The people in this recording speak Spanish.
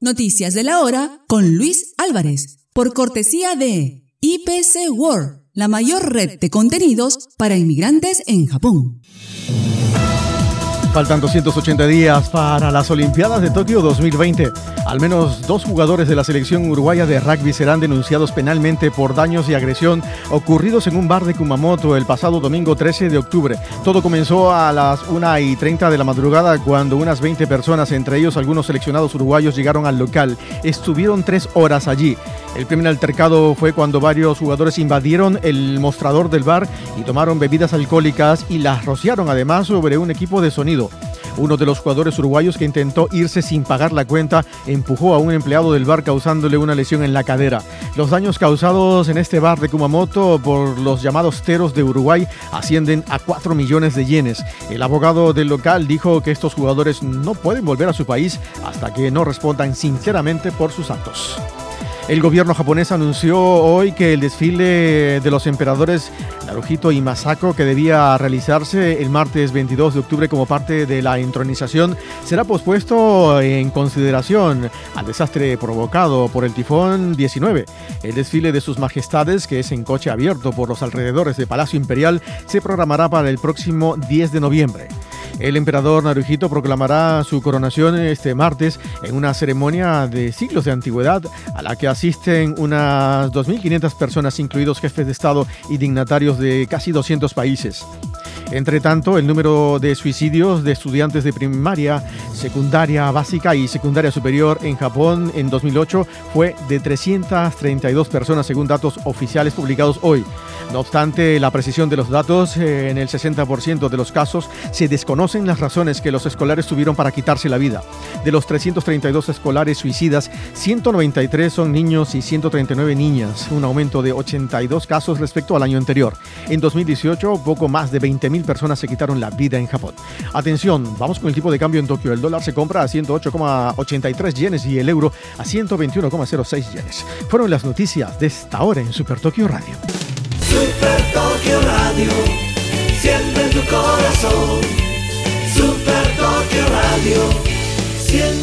Noticias de la hora con Luis Álvarez, por cortesía de IPC World, la mayor red de contenidos para inmigrantes en Japón. Faltan 280 días para las Olimpiadas de Tokio 2020. Al menos 2 jugadores de la selección uruguaya de rugby serán denunciados penalmente por daños y agresión ocurridos en un bar de Kumamoto el pasado domingo 13 de octubre. Todo comenzó a las 1:30 de la madrugada cuando unas 20 personas, entre ellos algunos seleccionados uruguayos, llegaron al local. Estuvieron 3 horas allí. El primer altercado fue cuando varios jugadores invadieron el mostrador del bar y tomaron bebidas alcohólicas y las rociaron además sobre un equipo de sonido. Uno de los jugadores uruguayos, que intentó irse sin pagar la cuenta, empujó a un empleado del bar causándole una lesión en la cadera. Los daños causados en este bar de Kumamoto por los llamados teros de Uruguay ascienden a 4 millones de yenes. El abogado del local dijo que estos jugadores no pueden volver a su país hasta que no respondan sinceramente por sus actos. El gobierno japonés anunció hoy que el desfile de los emperadores Naruhito y Masako, que debía realizarse el martes 22 de octubre como parte de la entronización, será pospuesto en consideración al desastre provocado por el tifón 19. El desfile de sus majestades, que es en coche abierto por los alrededores del Palacio Imperial, se programará para el próximo 10 de noviembre. El emperador Naruhito proclamará su coronación este martes en una ceremonia de siglos de antigüedad a la que asisten unas 2.500 personas, incluidos jefes de Estado y dignatarios de casi 200 países. Entre tanto, el número de suicidios de estudiantes de primaria, secundaria básica y secundaria superior en Japón en 2008 fue de 332 personas, según datos oficiales publicados hoy. No obstante, la precisión de los datos, en el 60% de los casos se desconocen las razones que los escolares tuvieron para quitarse la vida. De los 332 escolares suicidas, 193 son niños y 139 niñas, un aumento de 82 casos respecto al año anterior. En 2018, poco más de 20.000 personas se quitaron la vida en Japón. Atención, vamos con el tipo de cambio en Tokio. El dólar se compra a 108,83 yenes y el euro a 121,06 yenes. Fueron las noticias de esta hora en Super Tokio Radio. Super Tokio Radio, siempre en tu corazón. Super Tokio Radio, siempre.